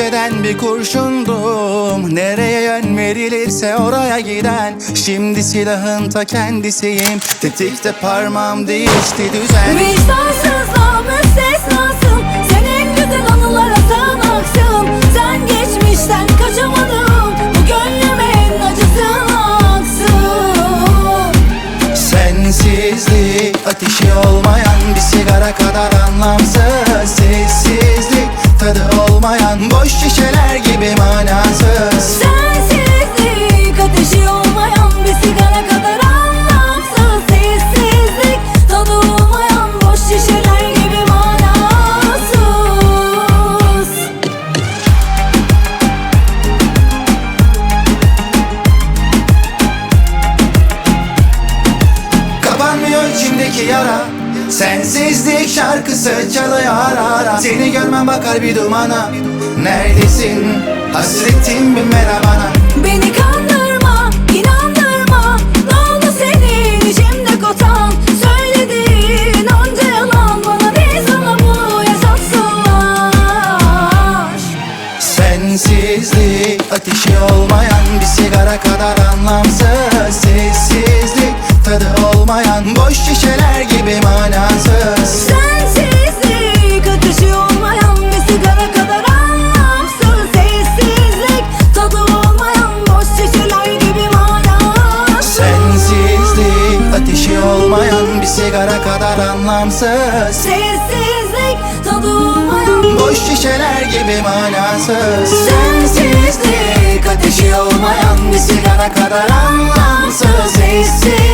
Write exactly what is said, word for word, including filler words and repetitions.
eden bir kurşundum. Nereye yön verilirse oraya giden. Şimdi silahın ta kendisiyim. Tetikte parmağım değişti düzen. Vicdansızla müstesnasın. Senin güzel anılara sığınaksın. Sen geçmişten kaçamadın. Bu gönlümün acısın aksın. Sensizlik ateşi olmayan bir sigara kadar anlamsız. Sessizlik tadı olmayan boş şişeler gibi manasız. Sensizlik ateşi olmayan bir sigara kadar anlamsız. Sessizlik tadı olmayan boş şişeler gibi manasız. Kapanmıyor içimdeki yara. Sensizlik şarkısı çalıyor ara ara. Seni görmem bakar bir dumana. Neredesin? Hasretim bir merhabana. Beni kandırma, inandırma. Ne oldu senin içimde kotan? Söylediğin onca yalan bana değil sana bu yaşatsınlar. Sensizlik ateşi olmayan bir sigara kadar anlamsız. Sessizlik tadı olmayan boş şişeler gibi manasız. Sensizlik ateşi olmayan bir sigara kadar anlamsız. Sessizlik tadı olmayan boş şişeler gibi manasız. Sensizlik ateşi olmayan bir sigara kadar anlamsız. Sessizlik tadı olmayan Boş şişeler gibi manasız. Sensizlik Ateşi olmayan bir sigara kadar anlamsız. Sessizlik